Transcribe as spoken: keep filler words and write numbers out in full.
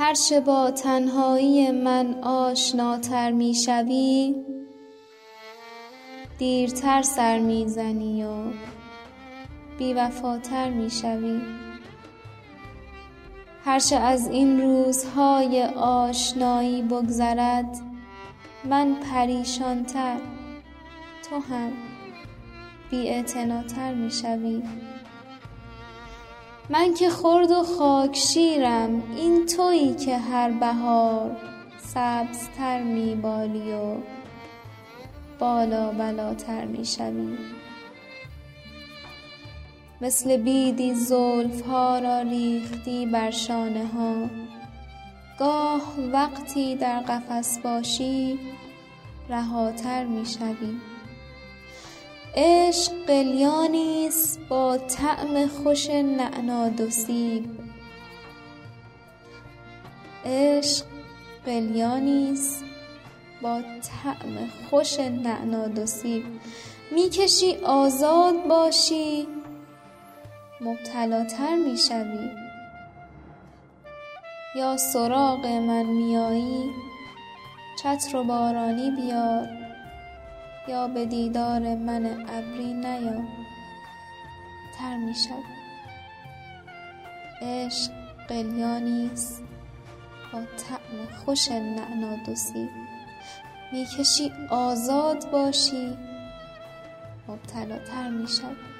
هرچه با تنهایی من آشناتر می شوی، دیرتر سر می زنی و بی‌وفاتر می شوی. هرچه از این روزهای آشنایی بگذرد، من پریشانتر، تو هم بی‌اعتناتر می شوی. من که خرد و خاک شیرم، این تویی که هر بهار سبزتر می بالی و بالا بلاتر می شوی. مثل بیدی زلفها را ریختی بر شانه ها، گاه وقتی در قفس باشی رهاتر می شوی. عشق قلیانیست با طعم خوش نعنا دو سیب، عشق قلیانیست با طعم خوش نعنا دو سیب. می کشی آزاد باشی، مبتلاتر می شوی. یا سراغ من میایی، چتر و بارانی بیار، یا به دیدار من ابری نیا، تر می شوی. عشق قلیانیست با طعم خوش نعنا دو سیب. می کشی آزاد باشی، مبتلاتر می شوی.